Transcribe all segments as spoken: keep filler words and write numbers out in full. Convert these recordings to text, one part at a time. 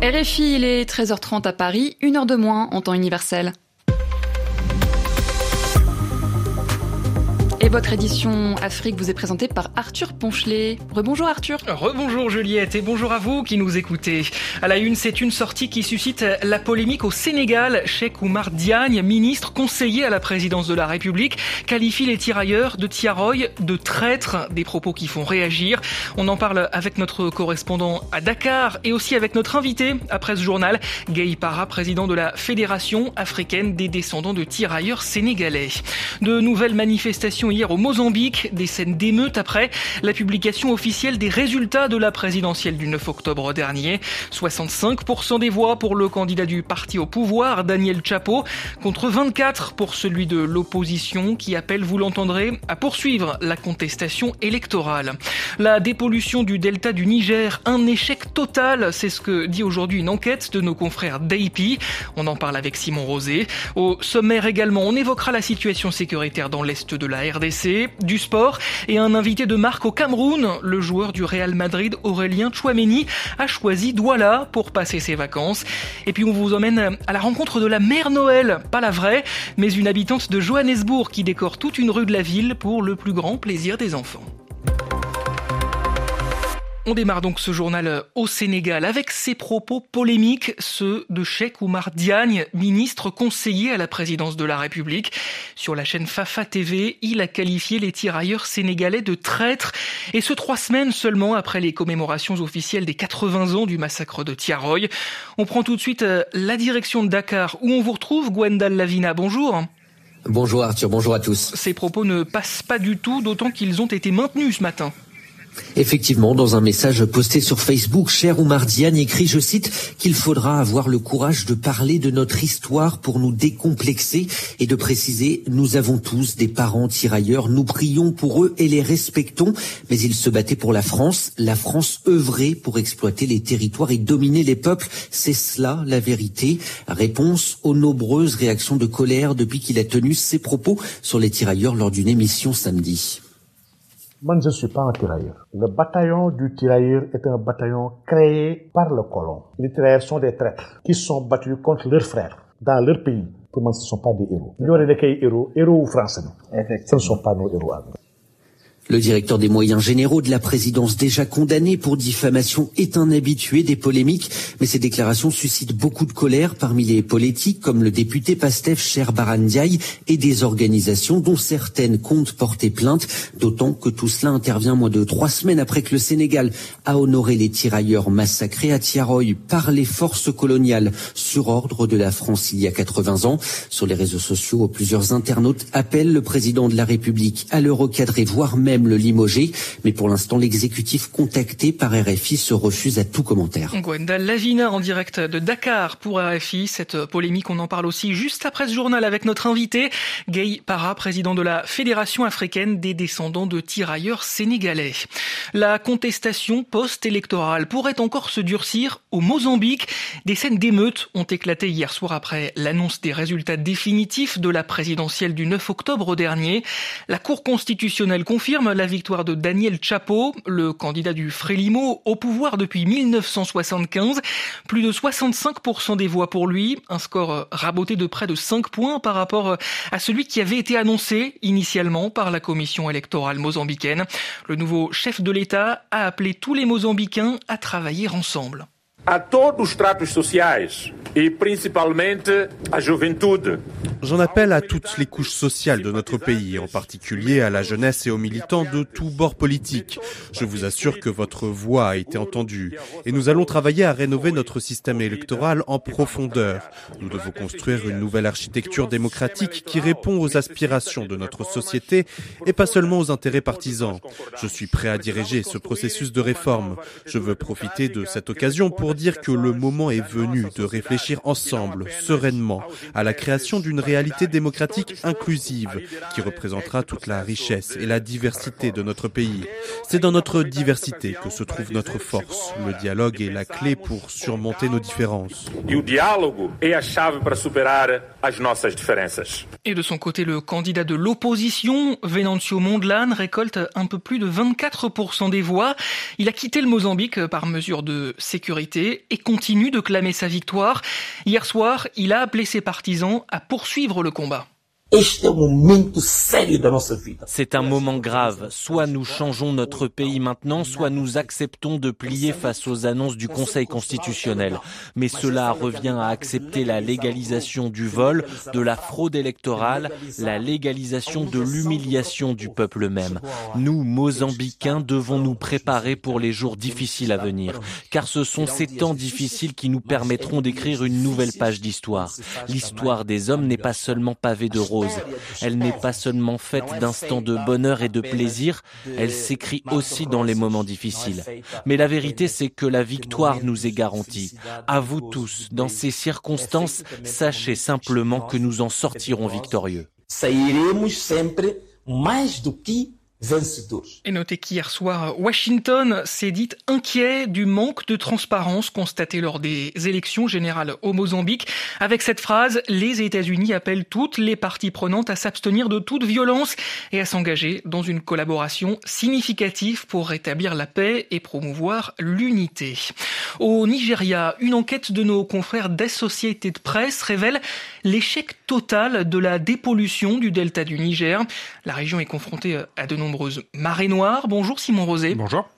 R F I, il est treize heures trente à Paris, une heure de moins en temps universel. Et votre édition Afrique vous est présentée par Arthur Ponchelet. Rebonjour Arthur. Rebonjour Juliette et bonjour à vous qui nous écoutez. À la une, c'est une sortie qui suscite la polémique au Sénégal. Cheikh Oumar Diagne, ministre conseiller à la présidence de la République, qualifie les tirailleurs de Tiaroy de traîtres, des propos qui font réagir. On en parle avec notre correspondant à Dakar et aussi avec notre invité après ce journal, Gueye Para, président de la Fédération africaine des descendants de tirailleurs sénégalais. De nouvelles manifestations hier au Mozambique, des scènes d'émeutes après la publication officielle des résultats de la présidentielle du neuf octobre dernier. soixante-cinq pour cent des voix pour le candidat du parti au pouvoir, Daniel Chapo, contre vingt-quatre pour celui de l'opposition qui appelle, vous l'entendrez, à poursuivre la contestation électorale. La dépollution du delta du Niger, un échec total, c'est ce que dit aujourd'hui une enquête de nos confrères d'A I P. On en parle avec Simon Rosé. Au sommaire également, on évoquera la situation sécuritaire dans l'est de la R D C, du sport et un invité de marque au Cameroun. Le joueur du Real Madrid, Aurélien Tchouaméni, a choisi Douala pour passer ses vacances. Et puis on vous emmène à la rencontre de la mère Noël, pas la vraie, mais une habitante de Johannesburg qui décore toute une rue de la ville pour le plus grand plaisir des enfants. On démarre donc ce journal au Sénégal avec ses propos polémiques, ceux de Cheikh Oumar Diagne, ministre conseiller à la présidence de la République. Sur la chaîne Fafa T V, il a qualifié les tirailleurs sénégalais de traîtres, et ce trois semaines seulement après les commémorations officielles des quatre-vingts ans du massacre de Tiaroy. On prend tout de suite la direction de Dakar où on vous retrouve, Gwendal Lavina. Bonjour. Bonjour Arthur, bonjour à tous. Ces propos ne passent pas du tout, d'autant qu'ils ont été maintenus ce matin. Effectivement, dans un message posté sur Facebook, Cheikh Oumar Diagne écrit, je cite, qu'il faudra avoir le courage de parler de notre histoire pour nous décomplexer et de préciser, nous avons tous des parents tirailleurs, nous prions pour eux et les respectons, mais ils se battaient pour la France, la France œuvrait pour exploiter les territoires et dominer les peuples, c'est cela la vérité. Réponse aux nombreuses réactions de colère depuis qu'il a tenu ses propos sur les tirailleurs lors d'une émission samedi. Moi, je ne suis pas un tirailleur. Le bataillon du tirailleur est un bataillon créé par le colon. Les tirailleurs sont des traîtres qui sont battus contre leurs frères dans leur pays. Pour moi, ce ne sont pas des héros. Il y aurait des héros, héros ou français. Ce ne sont pas nos héros. Le directeur des moyens généraux de la présidence, déjà condamné pour diffamation, est un habitué des polémiques, mais ces déclarations suscitent beaucoup de colère parmi les politiques comme le député Pastef Cheikh Bara Ndiaye et des organisations dont certaines comptent porter plainte, d'autant que tout cela intervient moins de trois semaines après que le Sénégal a honoré les tirailleurs massacrés à Tiaroy par les forces coloniales sur ordre de la France il y a quatre-vingts ans. Sur les réseaux sociaux, plusieurs internautes appellent le président de la République à le recadrer, voire même le limoger, mais pour l'instant l'exécutif contacté par R F I se refuse à tout commentaire. Gwendal Lavina en direct de Dakar pour R F I. Cette polémique, on en parle aussi juste après ce journal avec notre invité, Gueye Para, président de la Fédération africaine des descendants de tirailleurs sénégalais. La contestation post-électorale pourrait encore se durcir au Mozambique. Des scènes d'émeutes ont éclaté hier soir après l'annonce des résultats définitifs de la présidentielle du neuf octobre dernier. La Cour constitutionnelle confirme la victoire de Daniel Chapo, le candidat du Frélimo au pouvoir depuis mille neuf cent soixante-quinze. Plus de soixante-cinq pour cent des voix pour lui, un score raboté de près de cinq points par rapport à celui qui avait été annoncé initialement par la commission électorale mozambicaine. Le nouveau chef de l'État a appelé tous les Mozambicains à travailler ensemble. A todos os stratos sociais e principalmente à juventude. J'en appelle à toutes les couches sociales de notre pays, en particulier à la jeunesse et aux militants de tous bords politiques. Je vous assure que votre voix a été entendue et nous allons travailler à rénover notre système électoral en profondeur. Nous devons construire une nouvelle architecture démocratique qui répond aux aspirations de notre société et pas seulement aux intérêts partisans. Je suis prêt à diriger ce processus de réforme. Je veux profiter de cette occasion pour dire que le moment est venu de réfléchir ensemble, sereinement, à la création d'une réalité démocratique inclusive qui représentera toute la richesse et la diversité de notre pays. C'est dans notre diversité que se trouve notre force. Le dialogue est la clé pour surmonter nos différences. E o diálogo é a chave para superar as nossas diferenças. Et de son côté, le candidat de l'opposition, Venancio Mondlane, récolte un peu plus de vingt-quatre pour cent des voix. Il a quitté le Mozambique par mesure de sécurité et continue de clamer sa victoire. Hier soir, il a appelé ses partisans à poursuivre le combat. C'est un moment grave. Soit nous changeons notre pays maintenant, soit nous acceptons de plier face aux annonces du Conseil constitutionnel. Mais cela revient à accepter la légalisation du vol, de la fraude électorale, la légalisation de l'humiliation du peuple même. Nous, Mozambicains, devons nous préparer pour les jours difficiles à venir, car ce sont ces temps difficiles qui nous permettront d'écrire une nouvelle page d'histoire. L'histoire des hommes n'est pas seulement pavée de roses. Elle n'est pas seulement faite d'instants de bonheur et de plaisir, elle s'écrit aussi dans les moments difficiles. Mais la vérité, c'est que la victoire nous est garantie. À vous tous, dans ces circonstances, sachez simplement que nous en sortirons victorieux. Et notez qu'hier soir, Washington s'est dit inquiet du manque de transparence constaté lors des élections générales au Mozambique. Avec cette phrase, les États-Unis appellent toutes les parties prenantes à s'abstenir de toute violence et à s'engager dans une collaboration significative pour rétablir la paix et promouvoir l'unité. Au Nigeria, une enquête de nos confrères d'Associated Press révèle l'échec total de la dépollution du delta du Niger. La région est confrontée à de nombreuses marées noires. Bonjour Simon Rosé. Bonjour.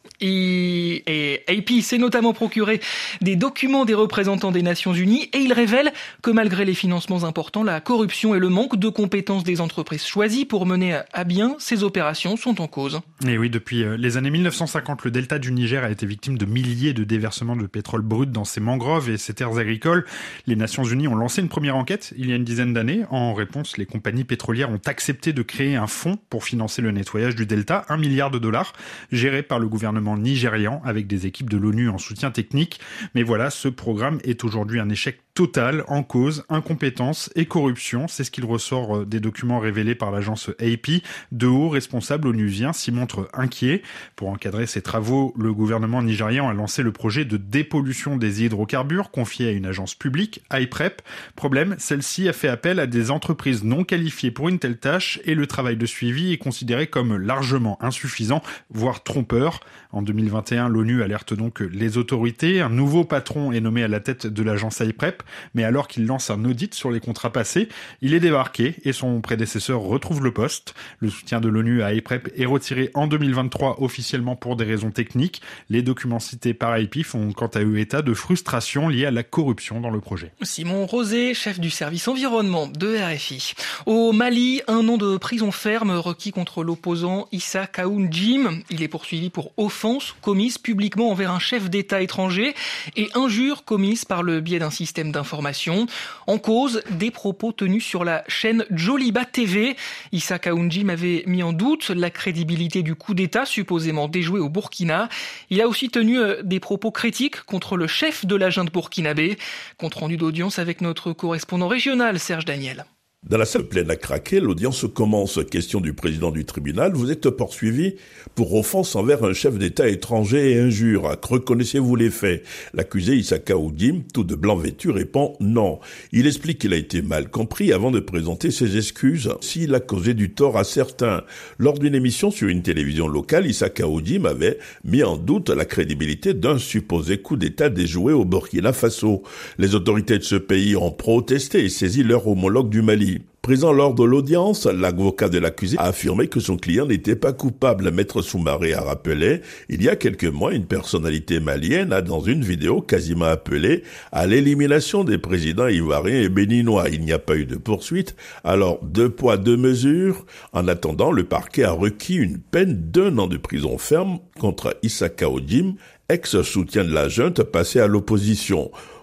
Et, et A P s'est notamment procuré des documents des représentants des Nations Unies et il révèle que malgré les financements importants, la corruption et le manque de compétences des entreprises choisies pour mener à bien ces opérations sont en cause. Et oui, depuis les années mille neuf cent cinquante, le delta du Niger a été victime de milliers de déversements de pétrole brut dans ses mangroves et ses terres agricoles. Les Nations Unies ont lancé une première enquête il y a une dizaine d'années. En réponse, les compagnies pétrolières ont accepté de créer un fonds pour financer le nettoyage du delta, un milliard de dollars, géré par le gouvernement nigérian avec des équipes de l'ONU en soutien technique. Mais voilà, ce programme est aujourd'hui un échec total, en cause incompétence et corruption. C'est ce qu'il ressort des documents révélés par l'agence A P. De hauts responsables onusiens s'y montrent inquiets. Pour encadrer ces travaux, le gouvernement nigérian a lancé le projet de dépollution des hydrocarbures confié à une agence publique, I P R E P. Problème, celle-ci a fait appel à des entreprises non qualifiées pour une telle tâche et le travail de suivi est considéré comme largement insuffisant, voire trompeur. En deux mille vingt et un, l'ONU alerte donc les autorités. Un nouveau patron est nommé à la tête de l'agence I P R E P, mais alors qu'il lance un audit sur les contrats passés, il est débarqué et son prédécesseur retrouve le poste. Le soutien de l'ONU à I P R E P est retiré en deux mille vingt-trois officiellement pour des raisons techniques. Les documents cités par I P font quant à eux état de frustration liée à la corruption dans le projet. Simon Rosé, chef du service environnement de R F I. Au Mali, un an de prison ferme requis contre l'opposant Issa Kaoun-Jim. Il est poursuivi pour offense commise publiquement envers un chef d'État étranger et injure commise par le biais d'un système d'information. En cause, des propos tenus sur la chaîne Joliba T V. Issa Kaoun-Jim avait mis en doute la crédibilité du coup d'État supposément déjoué au Burkina. Il a aussi tenu des propos critiques contre le chef de la junte burkinabé. Compte rendu d'audience avec notre correspondant régional Serge Daniel. Dans la salle pleine à craquer, l'audience commence. Question du président du tribunal. Vous êtes poursuivi pour offense envers un chef d'État étranger et injure. Reconnaissez-vous les faits? L'accusé Issa Kaoun-Jim, tout de blanc vêtu, répond non. Il explique qu'il a été mal compris avant de présenter ses excuses s'il a causé du tort à certains. Lors d'une émission sur une télévision locale, Issa Kaoun-Jim avait mis en doute la crédibilité d'un supposé coup d'État déjoué au Burkina Faso. Les autorités de ce pays ont protesté et saisi leur homologue du Mali. Présent lors de l'audience, l'avocat de l'accusé a affirmé que son client n'était pas coupable. Maître Soumaré a rappelé, il y a quelques mois, une personnalité malienne a dans une vidéo quasiment appelé à l'élimination des présidents ivoiriens et béninois. Il n'y a pas eu de poursuite, alors deux poids, deux mesures. En attendant, le parquet a requis une peine d'un an de prison ferme contre Issa Kaoun-Jim, ex-soutien de la junte passé à l'opposition.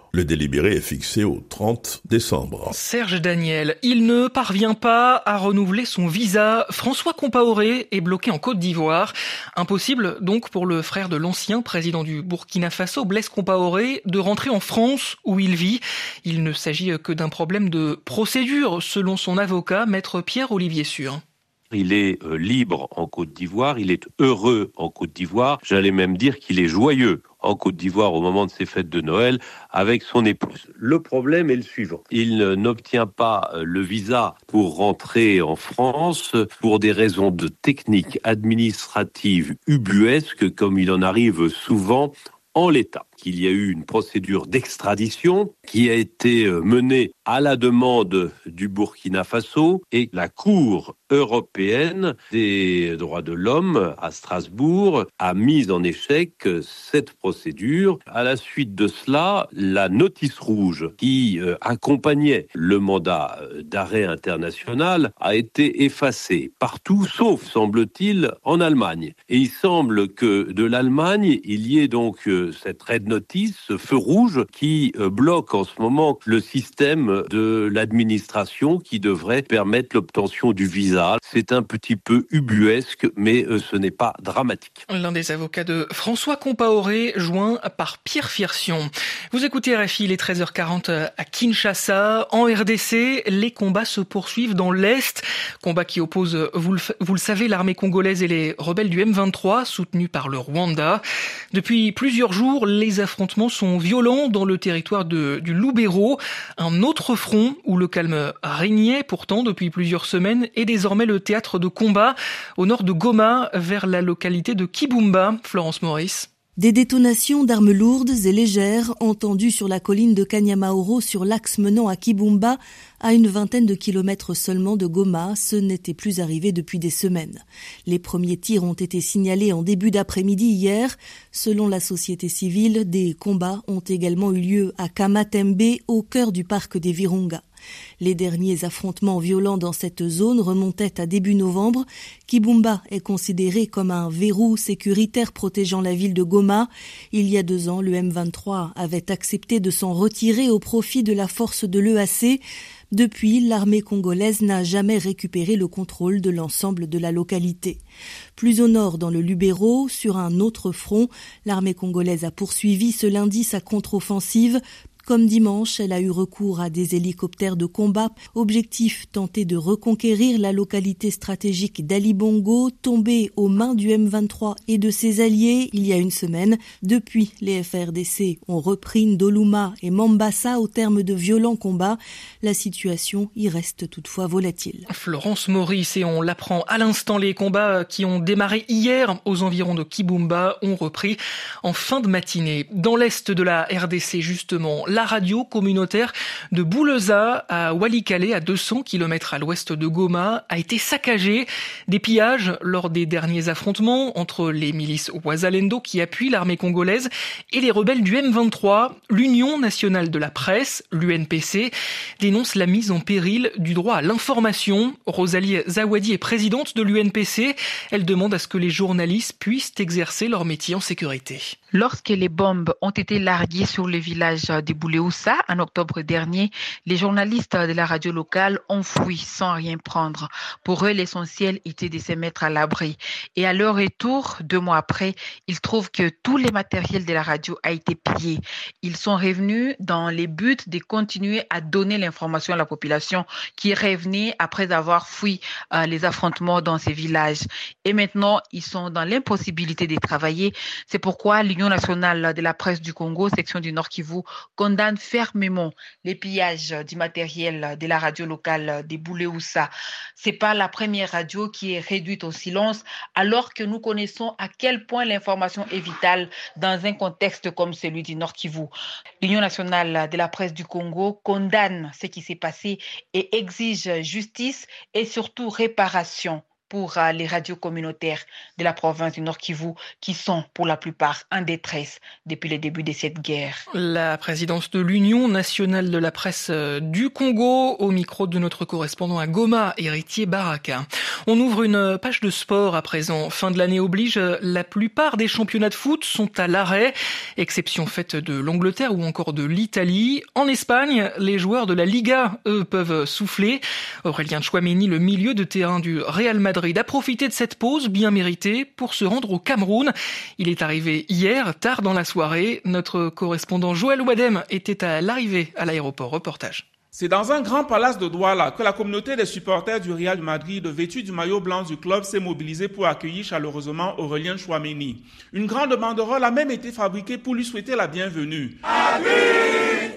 Le délibéré est fixé au trente décembre. Serge Daniel, il ne parvient pas à renouveler son visa. François Compaoré est bloqué en Côte d'Ivoire. Impossible donc pour le frère de l'ancien président du Burkina Faso, Blaise Compaoré, de rentrer en France où il vit. Il ne s'agit que d'un problème de procédure, selon son avocat, maître Pierre-Olivier Sûr. Il est euh, libre en Côte d'Ivoire, il est heureux en Côte d'Ivoire, j'allais même dire qu'il est joyeux en Côte d'Ivoire au moment de ses fêtes de Noël avec son épouse. Le problème est le suivant. Il n'obtient pas le visa pour rentrer en France pour des raisons de technique administrative ubuesque comme il en arrive souvent en l'état. Qu'il y a eu une procédure d'extradition qui a été menée à la demande du Burkina Faso et la Cour européenne des droits de l'homme à Strasbourg a mis en échec cette procédure. À la suite de cela, la notice rouge qui accompagnait le mandat d'arrêt international a été effacée partout, sauf, semble-t-il, en Allemagne. Et il semble que de l'Allemagne, il y ait donc cette red notice, ce feu rouge qui bloque en ce moment le système de l'administration qui devrait permettre l'obtention du visa. C'est un petit peu ubuesque, mais ce n'est pas dramatique. L'un des avocats de François Compaoré, joint par Pierre Firsion. Vous écoutez R F I, il est treize heures quarante à Kinshasa. En R D C, les combats se poursuivent dans l'Est. Combats qui opposent, vous le, vous le savez, l'armée congolaise et les rebelles du M vingt-trois, soutenus par le Rwanda. Depuis plusieurs jours, les affrontements sont violents dans le territoire de, du Lubero, un autre front où le calme régnait pourtant depuis plusieurs semaines est désormais le théâtre de combat au nord de Goma vers la localité de Kibumba. Florence Maurice. Des détonations d'armes lourdes et légères entendues sur la colline de Kanyamaoro sur l'axe menant à Kibumba, à une vingtaine de kilomètres seulement de Goma, ce n'était plus arrivé depuis des semaines. Les premiers tirs ont été signalés en début d'après-midi hier. Selon la société civile, des combats ont également eu lieu à Kamatembe, au cœur du parc des Virunga. Les derniers affrontements violents dans cette zone remontaient à début novembre. Kibumba est considéré comme un verrou sécuritaire protégeant la ville de Goma. Il y a deux ans, le M vingt-trois avait accepté de s'en retirer au profit de la force de l'E A C. Depuis, l'armée congolaise n'a jamais récupéré le contrôle de l'ensemble de la localité. Plus au nord, dans le Lubero, sur un autre front, l'armée congolaise a poursuivi ce lundi sa contre-offensive. Comme dimanche, elle a eu recours à des hélicoptères de combat. Objectif, tenter de reconquérir la localité stratégique d'Alibongo, tombée aux mains du M vingt-trois et de ses alliés il y a une semaine. Depuis, les F R D C ont repris Ndoluma et Mambasa au terme de violents combats. La situation y reste toutefois volatile. Florence Maurice, et on l'apprend à l'instant, les combats qui ont démarré hier aux environs de Kibumba ont repris en fin de matinée. Dans l'est de la R D C, justement, la radio communautaire de Bouleza à Walikale, à deux cents kilomètres à l'ouest de Goma, a été saccagée. Des pillages lors des derniers affrontements entre les milices Wazalendo qui appuient l'armée congolaise et les rebelles du M vingt-trois. L'Union nationale de la presse, l'U N P C, dénonce la mise en péril du droit à l'information. Rosalie Zawadi est présidente de l'U N P C. Elle demande à ce que les journalistes puissent exercer leur métier en sécurité. Lorsque les bombes ont été larguées sur le village de Bouleusa en octobre dernier, les journalistes de la radio locale ont fui sans rien prendre. Pour eux, l'essentiel était de se mettre à l'abri. Et à leur retour, deux mois après, ils trouvent que tout le matériel de la radio a été pillé. Ils sont revenus dans le but de continuer à donner l'information à la population qui revenait après avoir fui euh, les affrontements dans ces villages. Et maintenant, ils sont dans l'impossibilité de travailler. C'est pourquoi l'Union nationale de la presse du Congo, section du Nord Kivu, condamne fermement les pillages du matériel de la radio locale de Bouleusa. C'est pas la première radio qui est réduite au silence, alors que nous connaissons à quel point l'information est vitale dans un contexte comme celui du Nord Kivu. L'Union nationale de la presse du Congo condamne ce qui s'est passé et exige justice et surtout réparation pour euh, les radios communautaires de la province du Nord Kivu qui sont pour la plupart en détresse depuis le début de cette guerre. La présidence de l'Union nationale de la presse du Congo, au micro de notre correspondant à Goma, Héritier Baraka. On ouvre une page de sport à présent. Fin de l'année oblige, la plupart des championnats de foot sont à l'arrêt, exception faite de l'Angleterre ou encore de l'Italie. En Espagne, les joueurs de la Liga, eux, peuvent souffler. Aurélien Tchouaméni, le milieu de terrain du Real Madrid, a profité de cette pause bien méritée pour se rendre au Cameroun. Il est arrivé hier, tard dans la soirée. Notre correspondant Joël Wadem était à l'arrivée à l'aéroport. Reportage. C'est dans un grand palace de Douala que la communauté des supporters du Real Madrid, vêtus du maillot blanc du club, s'est mobilisée pour accueillir chaleureusement Aurélien Tchouaméni. Une grande banderole a même été fabriquée pour lui souhaiter la bienvenue. Madrid,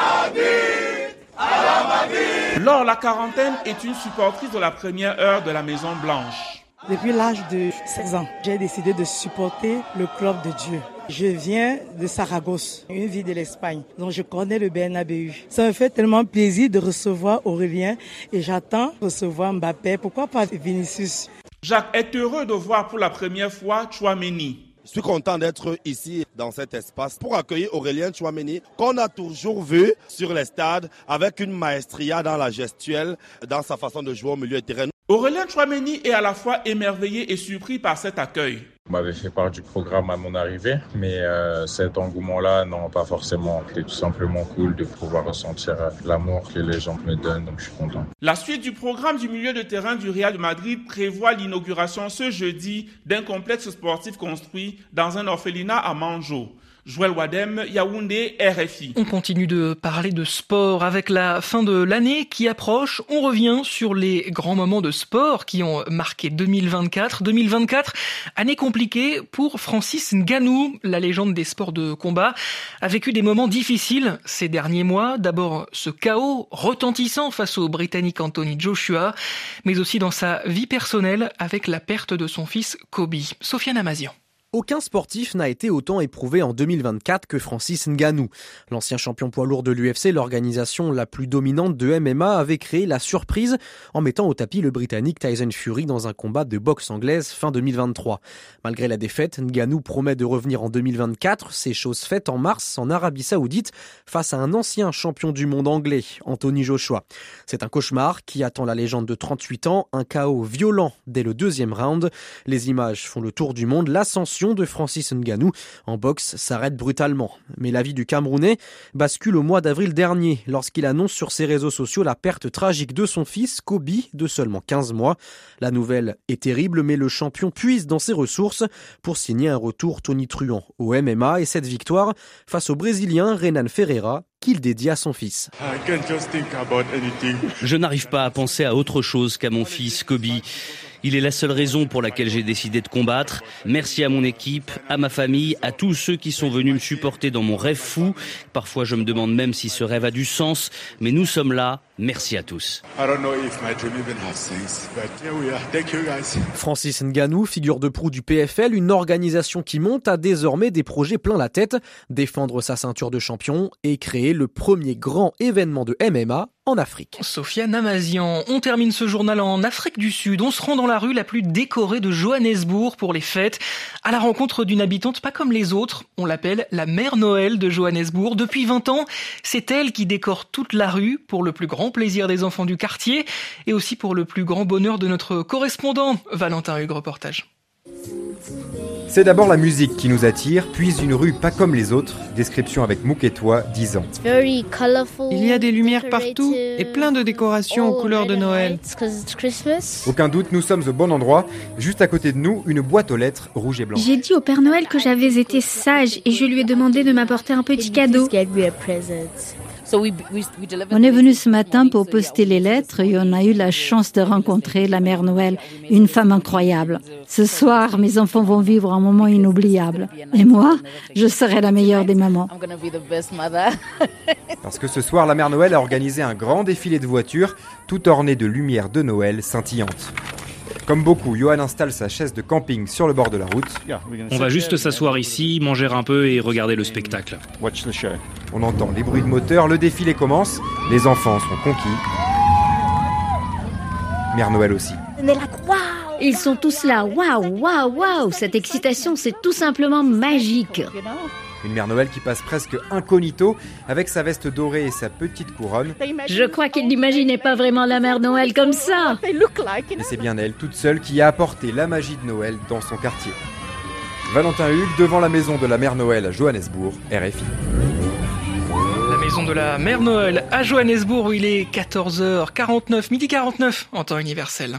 Madrid, à la Madrid. Laure, la quarantaine, est une supportrice de la première heure de la Maison Blanche. Depuis l'âge de seize ans, j'ai décidé de supporter le club de Dieu. Je viens de Saragosse, une ville de l'Espagne, donc je connais le Bernabéu. Ça me fait tellement plaisir de recevoir Aurélien et j'attends de recevoir Mbappé. Pourquoi pas Vinicius? Jacques est heureux de voir pour la première fois Tchouaméni. Je suis content d'être ici dans cet espace pour accueillir Aurélien Tchouaméni, qu'on a toujours vu sur les stades avec une maestria dans la gestuelle, dans sa façon de jouer au milieu de terrain. Aurélien Tchouaméni est à la fois émerveillé et surpris par cet accueil. On m'avait fait part du programme à mon arrivée, mais euh, cet engouement-là, non, pas forcément. C'est tout simplement cool de pouvoir ressentir euh, l'amour que les gens me donnent, donc je suis content. La suite du programme du milieu de terrain du Real Madrid prévoit l'inauguration ce jeudi d'un complexe sportif construit dans un orphelinat à Manjo. Joël Wadem, Yaoundé, R F I. On continue de parler de sport avec la fin de l'année qui approche. On revient sur les grands moments de sport qui ont marqué deux mille vingt-quatre. deux mille vingt-quatre, année compliquée pour Francis Ngannou, la légende des sports de combat, a vécu des moments difficiles ces derniers mois. D'abord ce chaos retentissant face au Britannique Anthony Joshua, mais aussi dans sa vie personnelle avec la perte de son fils Kobe. Sofiane Amazian. Aucun sportif n'a été autant éprouvé en deux mille vingt-quatre que Francis Ngannou. L'ancien champion poids lourd de l'U F C, l'organisation la plus dominante de M M A, avait créé la surprise en mettant au tapis le Britannique Tyson Fury dans un combat de boxe anglaise fin deux mille vingt-trois. Malgré la défaite, Ngannou promet de revenir en deux mille vingt-quatre. C'est chose faite en mars en Arabie Saoudite face à un ancien champion du monde anglais, Anthony Joshua. C'est un cauchemar qui attend la légende de trente-huit ans, un chaos violent dès le deuxième round. Les images font le tour du monde. L'ascension de Francis Ngannou en boxe s'arrête brutalement. Mais la vie du Camerounais bascule au mois d'avril dernier lorsqu'il annonce sur ses réseaux sociaux la perte tragique de son fils Kobe de seulement quinze mois. La nouvelle est terrible, mais le champion puise dans ses ressources pour signer un retour tonitruant au M M A et cette victoire face au Brésilien Renan Ferreira qu'il dédie à son fils. Je n'arrive pas à penser à autre chose qu'à mon fils Kobe. Il est la seule raison pour laquelle j'ai décidé de combattre. Merci à mon équipe, à ma famille, à tous ceux qui sont venus me supporter dans mon rêve fou. Parfois, je me demande même si ce rêve a du sens, mais nous sommes là. Merci à tous. Francis Ngannou, figure de proue du P F L, une organisation qui monte, a désormais des projets plein la tête, défendre sa ceinture de champion et créer le premier grand événement de M M A en Afrique. Sofiane Amazian, on termine ce journal en Afrique du Sud. On se rend dans la rue la plus décorée de Johannesburg pour les fêtes, à la rencontre d'une habitante pas comme les autres. On l'appelle la Mère Noël de Johannesburg. Depuis vingt ans, c'est elle qui décore toute la rue pour le plus grand plaisir des enfants du quartier et aussi pour le plus grand bonheur de notre correspondant, Valentin Hugues, reportage. C'est d'abord la musique qui nous attire, puis une rue pas comme les autres. Description avec Mouketois, dix ans. Il y a des lumières partout et plein de décorations aux couleurs de Noël. Aucun doute, nous sommes au bon endroit. Juste à côté de nous, une boîte aux lettres rouge et blanc. J'ai dit au Père Noël que j'avais été sage et je lui ai demandé de m'apporter un petit cadeau. On est venu ce matin pour poster les lettres et on a eu la chance de rencontrer la Mère Noël, une femme incroyable. Ce soir, mes enfants vont vivre un moment inoubliable. Et moi, je serai la meilleure des mamans. Parce que ce soir, la Mère Noël a organisé un grand défilé de voitures, tout orné de lumières de Noël scintillantes. Comme beaucoup, Johan installe sa chaise de camping sur le bord de la route. On va juste s'asseoir ici, manger un peu et regarder le spectacle. On entend les bruits de moteur, le défilé commence, les enfants sont conquis. Mère Noël aussi. Ils sont tous là. Waouh, waouh, waouh. Cette excitation, c'est tout simplement magique. Une mère Noël qui passe presque incognito avec sa veste dorée et sa petite couronne. Je crois qu'ils n'imaginaient pas vraiment la mère Noël comme ça. Et c'est bien elle, toute seule, qui a apporté la magie de Noël dans son quartier. Valentin Hugues, devant la maison de la mère Noël à Johannesburg, R F I. La maison de la mère Noël à Johannesburg où il est quatorze heures quarante-neuf, midi quarante-neuf en temps universel.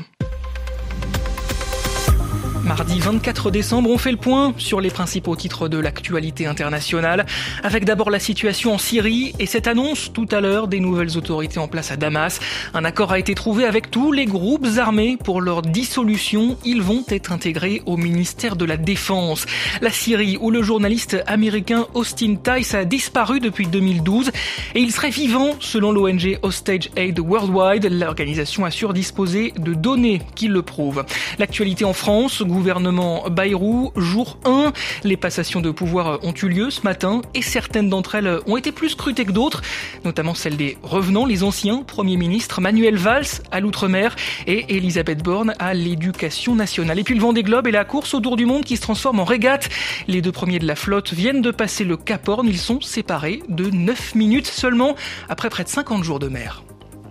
Mardi vingt-quatre décembre, on fait le point sur les principaux titres de l'actualité internationale, avec d'abord la situation en Syrie et cette annonce tout à l'heure des nouvelles autorités en place à Damas. Un accord a été trouvé avec tous les groupes armés pour leur dissolution. Ils vont être intégrés au ministère de la Défense. La Syrie, où le journaliste américain Austin Tice a disparu depuis deux mille douze et il serait vivant selon l'O N G Hostage Aid Worldwide. L'organisation assure disposer de données qui le prouvent. L'actualité en France, gouvernement Bayrou, jour un. Les passations de pouvoir ont eu lieu ce matin et certaines d'entre elles ont été plus scrutées que d'autres, notamment celle des revenants, les anciens premiers ministres Manuel Valls à l'outre-mer et Elisabeth Borne à l'éducation nationale. Et puis le Vendée Globe et la course autour du monde qui se transforme en régate. Les deux premiers de la flotte viennent de passer le Cap Horn. Ils sont séparés de neuf minutes seulement après près de cinquante jours de mer.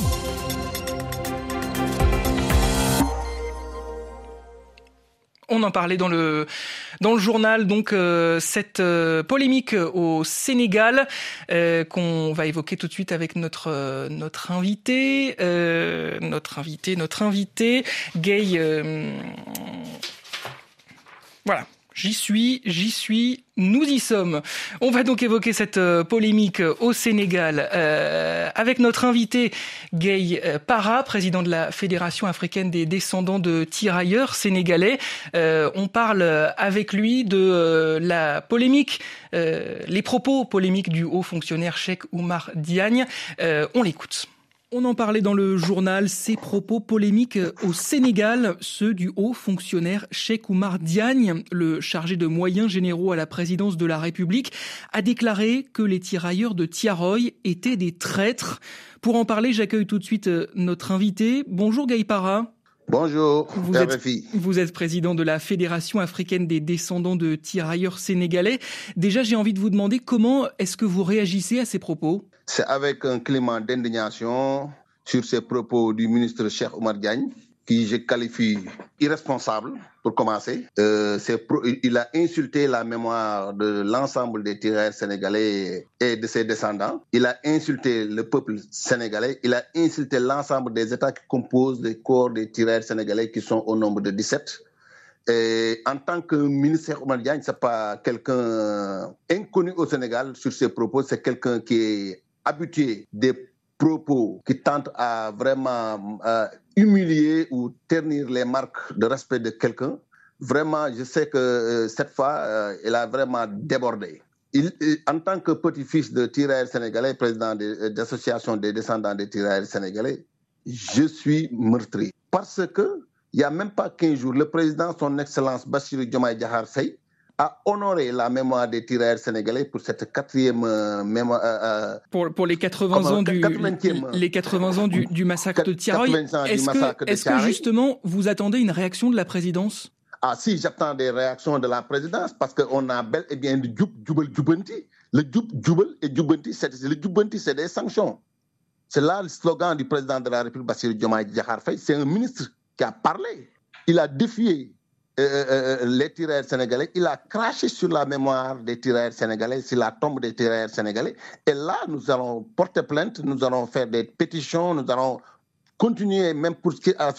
On en parlait dans le dans le journal, donc euh, cette euh, polémique au Sénégal euh, qu'on va évoquer tout de suite avec notre euh, notre invité, euh, notre invité, notre invité, Gay. Euh, voilà. J'y suis, j'y suis, nous y sommes. On va donc évoquer cette euh, polémique au Sénégal euh, avec notre invité Gay Para, président de la Fédération africaine des descendants de tirailleurs sénégalais. Euh, on parle avec lui de euh, la polémique, euh, les propos polémiques du haut fonctionnaire Cheikh Oumar Diagne. Euh, on l'écoute. On en parlait dans le journal, ces propos polémiques au Sénégal, ceux du haut fonctionnaire Cheikh Oumar Diagne, le chargé de moyens généraux à la présidence de la République, a déclaré que les tirailleurs de Tiaroy étaient des traîtres. Pour en parler, j'accueille tout de suite notre invité. Bonjour Gay Para. Bonjour, vous êtes, vous êtes président de la Fédération africaine des descendants de tirailleurs sénégalais. Déjà, j'ai envie de vous demander comment est-ce que vous réagissez à ces propos ? C'est avec un climat d'indignation sur ces propos du ministre Cheikh Oumar Diagne, qui je qualifie irresponsable, pour commencer. Euh, c'est pro- il a insulté la mémoire de l'ensemble des tirailleurs sénégalais et de ses descendants. Il a insulté le peuple sénégalais. Il a insulté l'ensemble des États qui composent les corps des tirailleurs sénégalais, qui sont au nombre de dix-sept. Et en tant que ministre Cheikh Oumar Diagne, c'est pas quelqu'un inconnu au Sénégal sur ses propos. C'est quelqu'un qui est habitué des propos qui tentent à vraiment euh, humilier ou ternir les marques de respect de quelqu'un. Vraiment, je sais que euh, cette fois, euh, il a vraiment débordé. Il, en tant que petit-fils de tirailleurs sénégalais, président de, d'association des descendants des tirailleurs sénégalais, je suis meurtri. Parce que il n'y a même pas quinze jours, le président, son Excellence Bassirou Diomaye Diakhar Faye, a honoré la mémoire des tirailleurs sénégalais pour cette quatrième euh, mémoire. Euh, pour, pour les quatre-vingts ans du les quatre-vingts ans du, du massacre de Tiaroy. Est-ce que, est-ce que justement vous attendez une réaction de la présidence? Ah si, j'attends des réactions de la présidence parce qu'on a bel et bien du djoub djoubal djoubanti. Le djoub djoubal et djoubanti, c'est le djoubanti, c'est des sanctions. C'est là le slogan du président de la République Bassirou Diomaye Diakhar Faye. C'est un ministre qui a parlé. Il a défié Euh, euh, les tirailleurs sénégalais, il a craché sur la mémoire des tirailleurs sénégalais, sur la tombe des tirailleurs sénégalais. Et là, nous allons porter plainte, nous allons faire des pétitions, nous allons continuer, même pour quitte à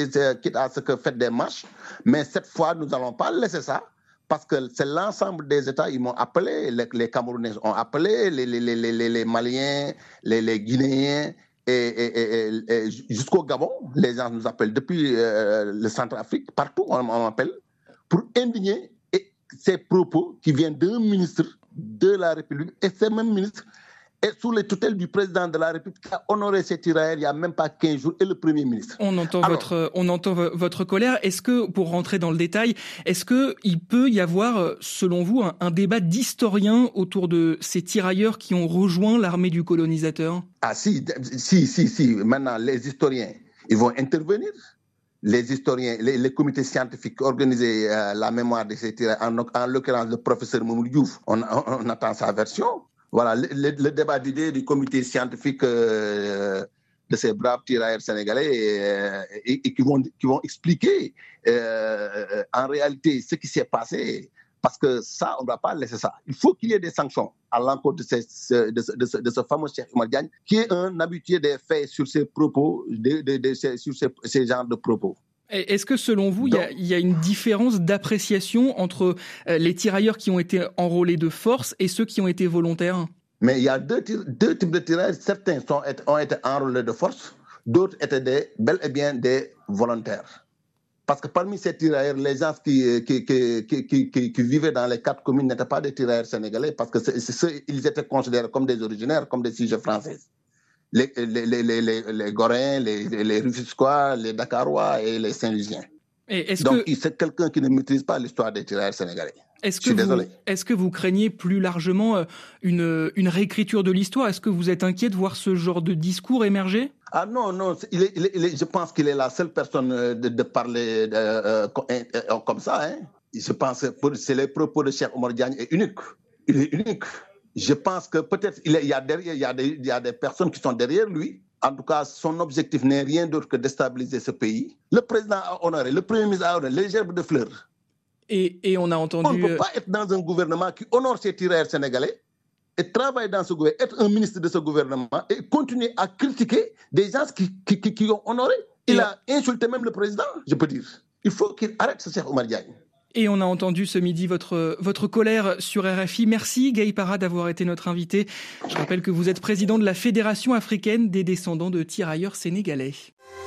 ce que faites des marches. Mais cette fois, nous n'allons pas laisser ça, parce que c'est l'ensemble des États, ils m'ont appelé, les, les Camerounais ont appelé, les, les, les, les, les Maliens, les, les Guinéens, Et, et, et, et jusqu'au Gabon, les gens nous appellent depuis euh, le Centrafrique, partout on, on m'appelle, pour indigner et ces propos qui viennent d'un ministre de la République, et ces mêmes ministres est sous les tutelles du président de la République qui a honoré ces tirailleurs il n'y a même pas quinze jours, et le Premier ministre. On entend, Alors, votre, on entend votre colère. Est-ce que, pour rentrer dans le détail, est-ce qu'il peut y avoir, selon vous, un, un débat d'historiens autour de ces tirailleurs qui ont rejoint l'armée du colonisateur? Ah si, si, si, si. Maintenant, les historiens, ils vont intervenir. les historiens, les, les comités scientifiques organisaient euh, la mémoire de ces tirailleurs, en, en l'occurrence le professeur Mamoudou Diouf, on, on, on attend sa version. Voilà, le, le, le débat d'idées du comité scientifique euh, de ces braves tirailleurs sénégalais euh, et, et qui, vont, qui vont expliquer euh, en réalité ce qui s'est passé. Parce que ça, on ne doit pas laisser ça. Il faut qu'il y ait des sanctions à l'encontre de, ces, de, ce, de, ce, de ce fameux Cheikh Oumar Diagne, qui est un habitué des faits sur ses propos, de, de, de, de, sur ces, ces genres de propos. Est-ce que selon vous, il y, y a une différence d'appréciation entre les tirailleurs qui ont été enrôlés de force et ceux qui ont été volontaires ? Mais il y a deux, deux types de tirailleurs. Certains sont, ont été enrôlés de force, d'autres étaient des, bel et bien des volontaires. Parce que parmi ces tirailleurs, les gens qui, qui, qui, qui, qui, qui, qui vivaient dans les quatre communes n'étaient pas des tirailleurs sénégalais, parce que c'est, c'est, ils étaient considérés comme des originaires, comme des sujets français. Les, les, les, les, les, les Goréens, les, les Rufisquois, les Dakarois et les Saint-Louisiens. Et est-ce Donc, que... c'est quelqu'un qui ne maîtrise pas l'histoire des tirailleurs sénégalais. Est-ce que, vous, est-ce que vous craignez plus largement une, une réécriture de l'histoire ? Est-ce que vous êtes inquiet de voir ce genre de discours émerger ? Ah non, non, il est, il est, il est, je pense qu'il est la seule personne de, de parler de, euh, comme ça. Hein. Je pense que c'est les propos de Cheikh Oumar Diagne est unique. Il est unique. Je pense que peut-être il y a derrière, il y a des, il y a des personnes qui sont derrière lui. En tout cas, son objectif n'est rien d'autre que déstabiliser ce pays. Le président a honoré, le premier ministre a honoré les gerbes de fleurs. Et, et on a entendu... On ne peut pas être dans un gouvernement qui honore ses tirailleurs sénégalais et travailler dans ce gouvernement, être un ministre de ce gouvernement et continuer à critiquer des gens qui, qui, qui, qui ont honoré. Il et a insulté même le président, je peux dire. Il faut qu'il arrête ce Cheikh Oumar Diagne. Et on a entendu ce midi votre, votre colère sur R F I. Merci Gaye Para d'avoir été notre invité. Je rappelle que vous êtes président de la Fédération africaine des descendants de tirailleurs sénégalais.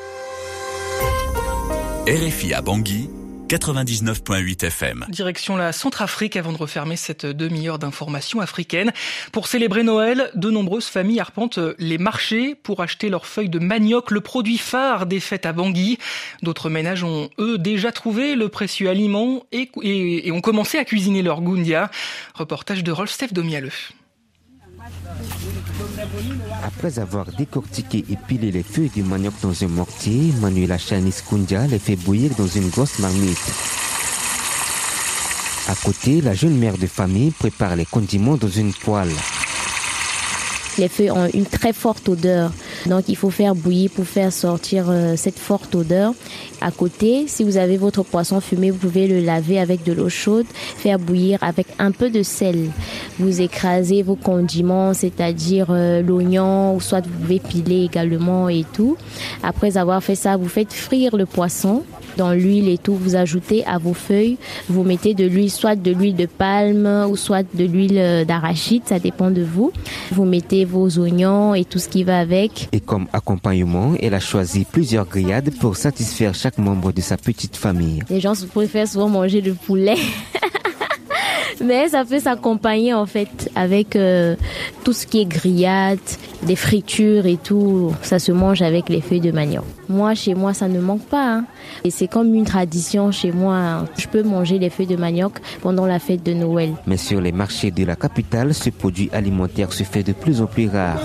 R F I à Bangui, quatre-vingt-dix-neuf virgule huit F M. Direction la Centrafrique avant de refermer cette demi-heure d'information africaine. Pour célébrer Noël, de nombreuses familles arpentent les marchés pour acheter leurs feuilles de manioc, le produit phare des fêtes à Bangui. D'autres ménages ont, eux, déjà trouvé le précieux aliment et, et, et ont commencé à cuisiner leur goundia. Reportage de Rolf Domialeux. Après avoir décortiqué et pilé les feuilles du manioc dans un mortier, Manuela Chanis Koundia les fait bouillir dans une grosse marmite. À côté, la jeune mère de famille prépare les condiments dans une poêle. Les feuilles ont une très forte odeur, donc il faut faire bouillir pour faire sortir euh, cette forte odeur. À côté, si vous avez votre poisson fumé, vous pouvez le laver avec de l'eau chaude, faire bouillir avec un peu de sel. Vous écrasez vos condiments, c'est-à-dire euh, l'oignon, ou soit vous pouvez piler également et tout. Après avoir fait ça, vous faites frire le poisson dans l'huile et tout, vous ajoutez à vos feuilles, vous mettez de l'huile, soit de l'huile de palme ou soit de l'huile d'arachide, ça dépend de vous. Vous mettez vos oignons et tout ce qui va avec. Et comme accompagnement, elle a choisi plusieurs grillades pour satisfaire chaque membre de sa petite famille. Les gens préfèrent souvent manger le poulet. Mais ça peut s'accompagner en fait avec euh, tout ce qui est grillade, des fritures et tout. Ça se mange avec les feuilles de manioc. Moi, chez moi, ça ne manque pas. Hein. Et c'est comme une tradition chez moi. Je peux manger les feuilles de manioc pendant la fête de Noël. Mais sur les marchés de la capitale, ce produit alimentaire se fait de plus en plus rare.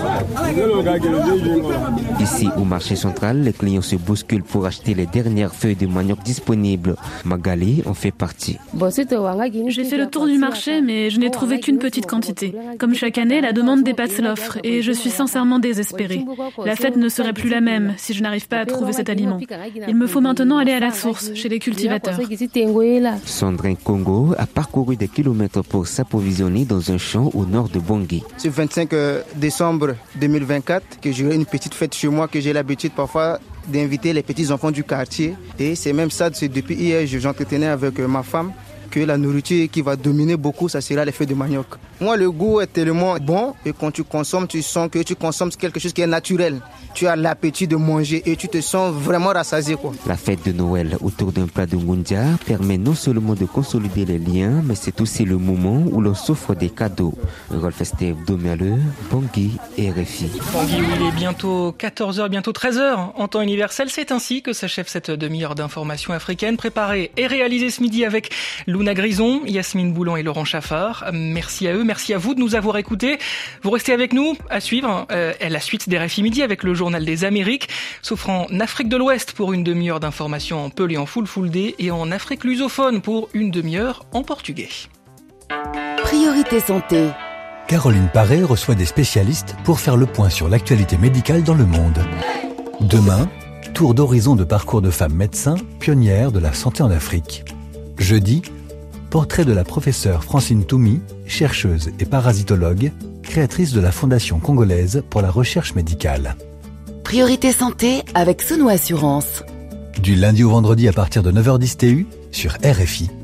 Ici, au marché central, les clients se bousculent pour acheter les dernières feuilles de manioc disponibles. Magali en fait partie. J'ai fait le tour du marché, mais je n'ai trouvé qu'une petite quantité. Comme chaque année, la demande dépasse l'offre et je suis sincèrement désespérée. La fête ne serait plus la même si je n'arrive pas à trouver cet aliment. Il me faut maintenant aller à la source, chez les cultivateurs. Sandrine Congo a parcouru des kilomètres pour s'approvisionner dans un champ au nord de Bangui. Ce vingt-cinq décembre deux mille vingt-quatre, que j'aurai une petite fête chez moi, que j'ai l'habitude parfois d'inviter les petits enfants du quartier. Et c'est même ça, c'est depuis hier, j'entretenais avec ma femme, que la nourriture qui va dominer beaucoup, ça sera les feuilles de manioc. Moi, le goût est tellement bon et quand tu consommes, tu sens que tu consommes quelque chose qui est naturel. Tu as l'appétit de manger et tu te sens vraiment rassasié, quoi. La fête de Noël autour d'un plat de goundia permet non seulement de consolider les liens, mais c'est aussi le moment où l'on s'offre des cadeaux. Rolf Steve Domialeux, Bangui et R F I. Bangui, où il est bientôt quatorze heures, bientôt treize heures en temps universel. C'est ainsi que s'achève cette demi-heure d'information africaine préparée et réalisée ce midi avec Luna Eluna Grison, Yasmine Boulan et Laurent Chaffard. Merci à eux, merci à vous de nous avoir écoutés. Vous restez avec nous à suivre euh, la suite des R F I Midi avec le Journal des Amériques, sauf en Afrique de l'Ouest pour une demi-heure d'informations en Peul et en Full Full D et en Afrique lusophone pour une demi-heure en portugais. Priorité santé. Caroline Paré reçoit des spécialistes pour faire le point sur l'actualité médicale dans le monde. Demain, tour d'horizon de parcours de femmes médecins, pionnières de la santé en Afrique. Jeudi, portrait de la professeure Francine Toumi, chercheuse et parasitologue, créatrice de la Fondation congolaise pour la recherche médicale. Priorité santé avec Sono Assurance. Du lundi au vendredi à partir de neuf heures dix T U sur R F I.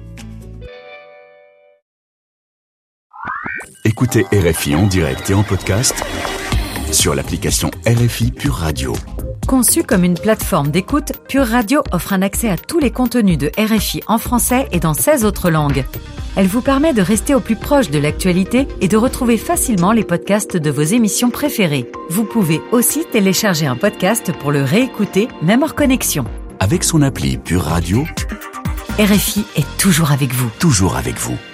Écoutez R F I en direct et en podcast sur l'application R F I Pure Radio. Conçue comme une plateforme d'écoute, Pure Radio offre un accès à tous les contenus de R F I en français et dans seize autres langues. Elle vous permet de rester au plus proche de l'actualité et de retrouver facilement les podcasts de vos émissions préférées. Vous pouvez aussi télécharger un podcast pour le réécouter, même hors connexion. Avec son appli Pure Radio, R F I est toujours avec vous. Toujours avec vous.